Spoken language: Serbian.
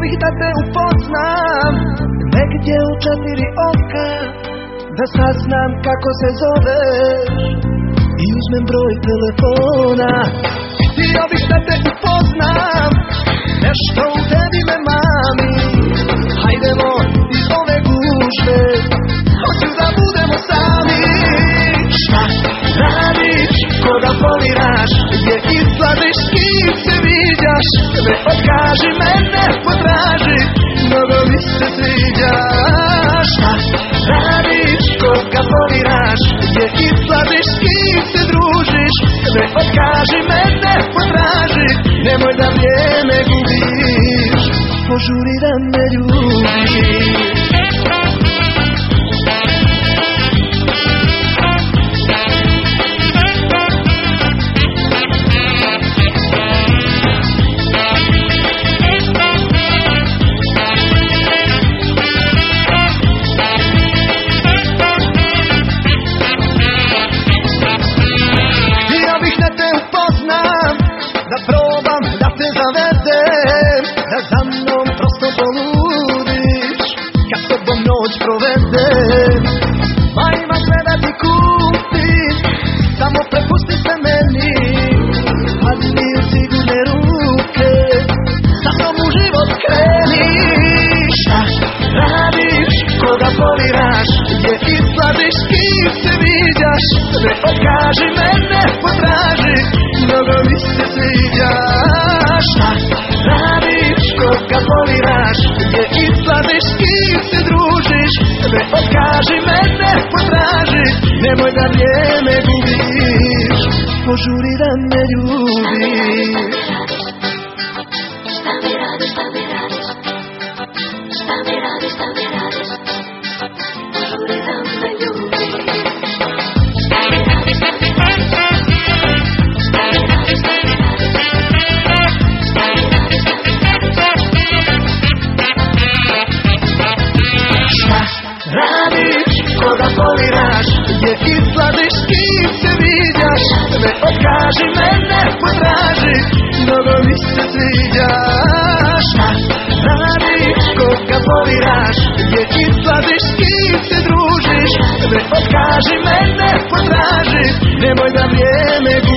bih da te upoznam negdje u 4 oka, da saznam kako se zoveš i uzmem broj telefona. Htio bih da te upoznam, nešto u tebi me mami. Hajdemo iz ove gužve, hoću da budemo sami. Šta radiš, koga foliraš, gdje izlaziš, s kim se viđaš? Ne odkaži, mene potraži, mnogo mi se sviđaš. Šta radiš, koga foliraš, gdje izlaziš, s kim se družiš? Ne odkaži, mene potraži, nemoj da vrijeme gubiš, požuri da me ljubiš. Da probam, da te zavedem, da za mnom prosto poludiš, kad s tobom noć provedem. Ma ima sve da ti kupim, samo prepusti se meni, padi mi u sigurne ruke, sa mnom u život kreni. Šta radiš, koga foliraš, gdje izlaziš, s kim se viđaš? Ne odkaži, mene potraži, mnogo mi se sviđaš. Šta radiš, koga foliraš, gdje izlaziš, s kim se družiš? Ne odkaži, mene potraži, nemoj da vrijeme gubiš, požuri da me ljubiš. Šta mi radiš, šta mi radiš, šta mi radiš, šta mi radiš, požuri da me ljubiš. Šta mi radiš, šta mi radiš, radiš, koga foliraš, gdje izlaziš, s kim se viđaš? Ne odkaži, mene potraži, mnogo mi se sviđaš. Šta radiš, koga foliraš, gdje izlaziš, s kim se družiš? Ne odkaži, mene potraži, nemoj da vrijeme gubiš.